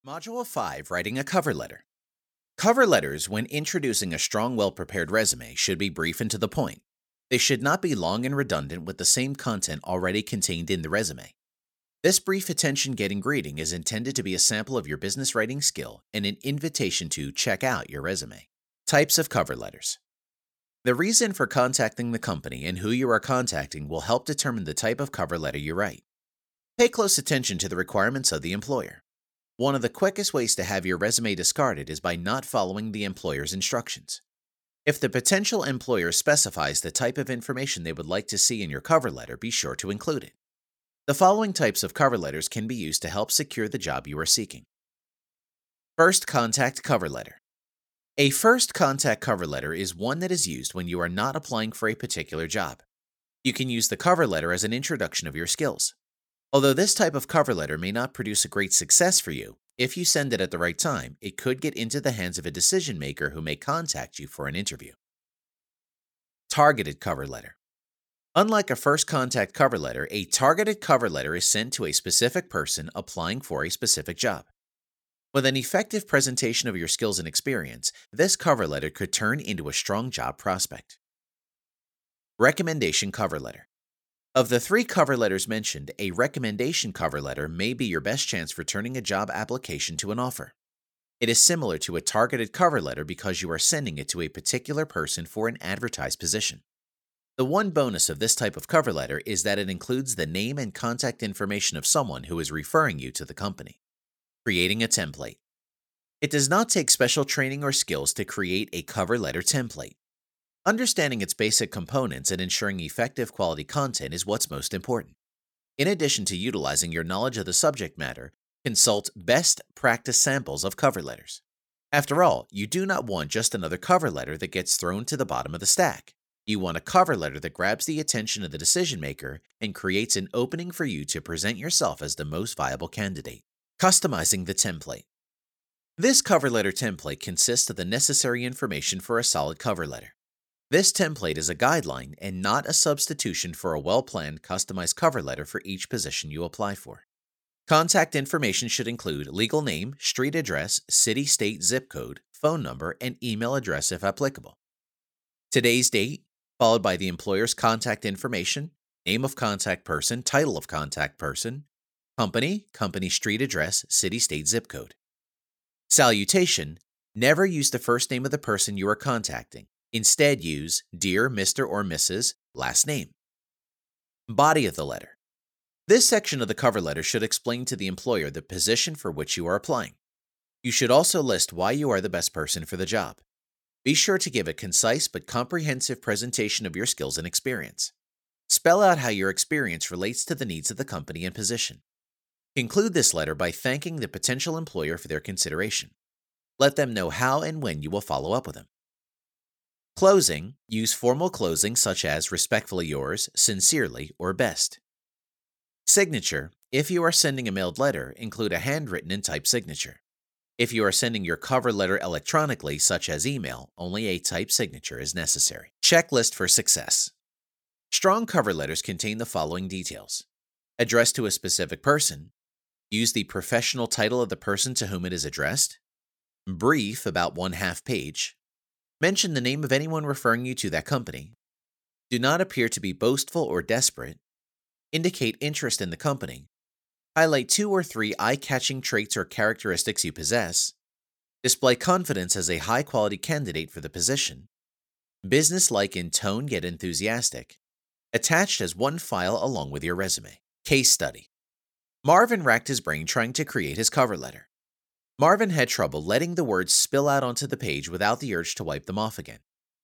Module 5 Writing a Cover Letter. Cover letters, when introducing a strong, well prepared resume, should be brief and to the point. They should not be long and redundant with the same content already contained in the resume. This brief attention getting greeting is intended to be a sample of your business writing skill and an invitation to check out your resume. Types of cover letters. The reason for contacting the company and who you are contacting will help determine the type of cover letter you write. Pay close attention to the requirements of the employer. One of the quickest ways to have your resume discarded is by not following the employer's instructions. If the potential employer specifies the type of information they would like to see in your cover letter, be sure to include it. The following types of cover letters can be used to help secure the job you are seeking. First contact cover letter. A first contact cover letter is one that is used when you are not applying for a particular job. You can use the cover letter as an introduction of your skills. Although this type of cover letter may not produce a great success for you, if you send it at the right time, it could get into the hands of a decision maker who may contact you for an interview. Targeted cover letter. Unlike a first contact cover letter, a targeted cover letter is sent to a specific person applying for a specific job. With an effective presentation of your skills and experience, this cover letter could turn into a strong job prospect. Recommendation cover letter. Of the 3 cover letters mentioned, a recommendation cover letter may be your best chance for turning a job application to an offer. It is similar to a targeted cover letter because you are sending it to a particular person for an advertised position. The one bonus of this type of cover letter is that it includes the name and contact information of someone who is referring you to the company. Creating a template. It does not take special training or skills to create a cover letter template. Understanding its basic components and ensuring effective quality content is what's most important. In addition to utilizing your knowledge of the subject matter, consult best practice samples of cover letters. After all, you do not want just another cover letter that gets thrown to the bottom of the stack. You want a cover letter that grabs the attention of the decision maker and creates an opening for you to present yourself as the most viable candidate. Customizing the template. This cover letter template consists of the necessary information for a solid cover letter. This template is a guideline and not a substitution for a well-planned, customized cover letter for each position you apply for. Contact information should include legal name, street address, city, state, zip code, phone number, and email address if applicable. Today's date, followed by the employer's contact information, name of contact person, title of contact person, company, company street address, city, state, zip code. Salutation: never use the first name of the person you are contacting. Instead, use Dear Mr. or Mrs. last name. Body of the letter. This section of the cover letter should explain to the employer the position for which you are applying. You should also list why you are the best person for the job. Be sure to give a concise but comprehensive presentation of your skills and experience. Spell out how your experience relates to the needs of the company and position. Conclude this letter by thanking the potential employer for their consideration. Let them know how and when you will follow up with them. Closing: use formal closing such as respectfully yours, sincerely, or best. Signature: if you are sending a mailed letter, include a handwritten and typed signature. If you are sending your cover letter electronically, such as email, only a typed signature is necessary. Checklist for success. Strong cover letters contain the following details: addressed to a specific person, use the professional title of the person to whom it is addressed, brief about 1/2 page, mention the name of anyone referring you to that company, do not appear to be boastful or desperate, indicate interest in the company, highlight 2 or 3 eye-catching traits or characteristics you possess, display confidence as a high-quality candidate for the position, business-like in tone yet enthusiastic, attached as one file along with your resume. Case study. Marvin racked his brain trying to create his cover letter. Marvin had trouble letting the words spill out onto the page without the urge to wipe them off again.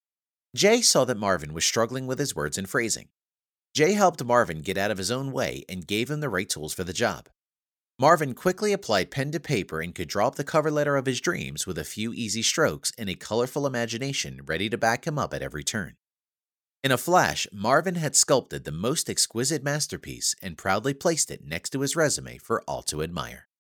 Jay saw that Marvin was struggling with his words and phrasing. Jay helped Marvin get out of his own way and gave him the right tools for the job. Marvin quickly applied pen to paper and could draw up the cover letter of his dreams with a few easy strokes and a colorful imagination ready to back him up at every turn. In a flash, Marvin had sculpted the most exquisite masterpiece and proudly placed it next to his resume for all to admire.